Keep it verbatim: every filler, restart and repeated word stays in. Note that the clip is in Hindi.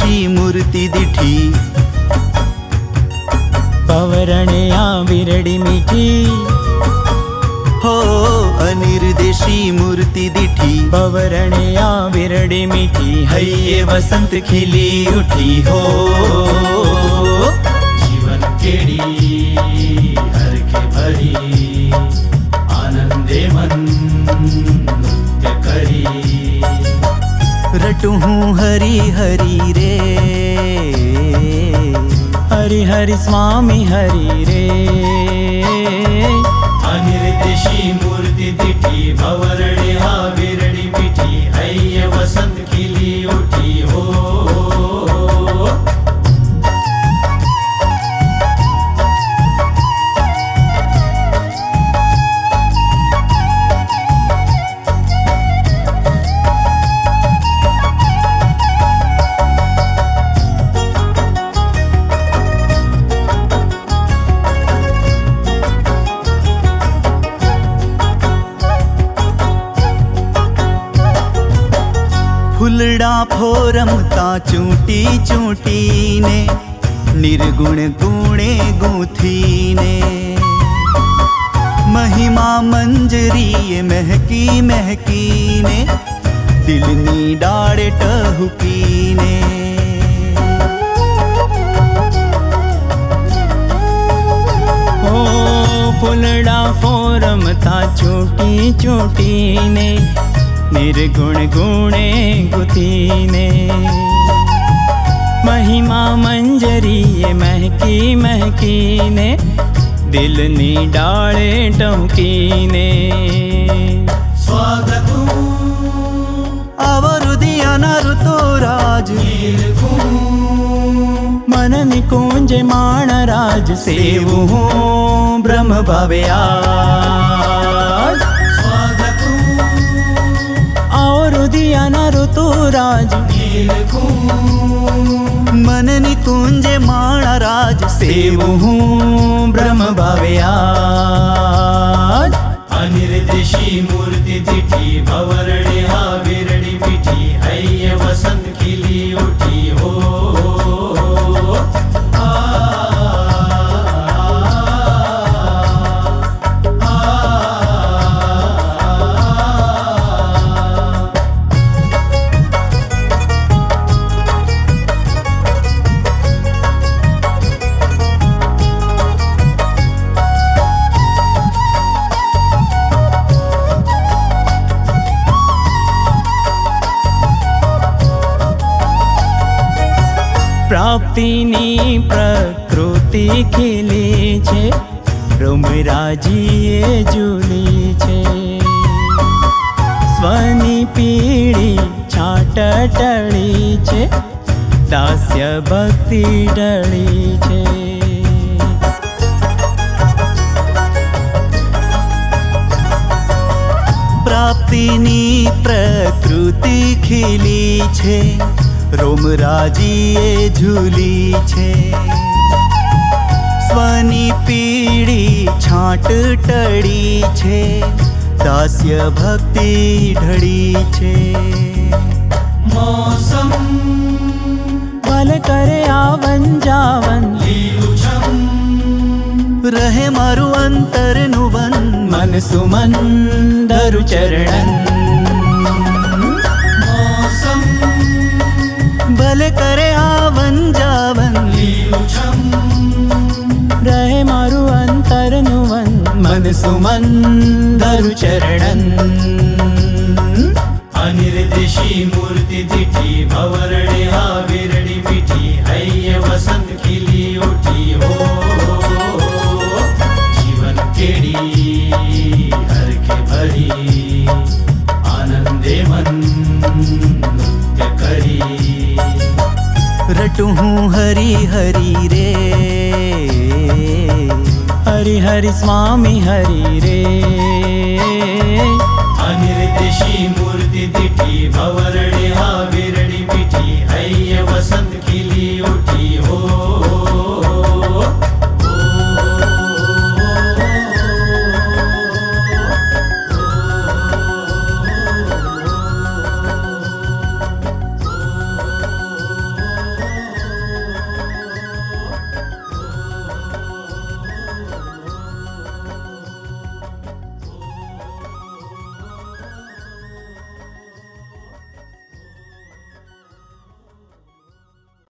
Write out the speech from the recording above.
अनिर्देशी मूर्ति दिठी, पवरणया विरडी मिठी, हो अनिर्देशी मूर्ति दिठी, पवरणया विरडी मिठी, हैये वसंत खिली उठी हो। जीवन केड़ी हरखे भरी, आनंदे मन नृत्य करी, रटू हूँ हरि हरि रे, हरि हरि स्वामी हरि रे। अनिर्देशी मूर्ति दिठी, भवरणया विरडी मिठी, हैये वसंत खिली उठी हो। फुलड़ा फोरमता चूटी चूटी ने, निर्गुण गुणे गुथी ने, महिमा मंजरी महकी महकी ने, दिलनी डाड़े टहुकी ने। ओ फुलड़ा फोरमता चूटी चूटी ने, निर्गुण गुणे गुथीने, महिमा मंजरी महकी महकी ने, दिलनी डाले टहुकीने। स्वागतु आवरुदिया नरुतो राज, मन निकुंज माण राज सेवु हूँ ब्रह्म भव्या। ऋतुराज मन निकुंज माणा राज सेवु हूँ ब्रह्म भव्या। अनिर्देशी मूर्ति दिठी, भवरणया विरडी मिठी, हैये वसंत खिली उठी हो। प्राप्तिनी प्रकृति खिली छे, रुमराजीए झूली छे, स्वनी पीड़ी छाट टળી छे, दास्य भक्ति ढળી छे। प्राप्तिनी प्रकृति खिली छे, रोमराजीए झूली छे, स्वनी पीड़ी छाट टળી छे, दास्य भक्ति ढળી छे। मौसम भल करे आवन जावन, લીલુંછમ रहे मारू अंतर नुवन, मन सुमन धरु चरणन। मौसम भले करे आवन जावन, લીલુંછમ रहे मारू अंतर नुवन, मन सुमन धरु चरणन। अनिर्देशी मूर्ति दिठी, भवरणया विरडी मिठी, हैये वसंत खिली उठी हो। जीवन केड़ी हरखे भरी, आनंदे मन नृत्य करी, रटू हूँ हरि हरि रे, हरि हरि स्वामी हरि रे। अनिर्देशी मूर्ति दिठी, भवरणया विरडी मिठी, हैये वसंत खिली उठी हो।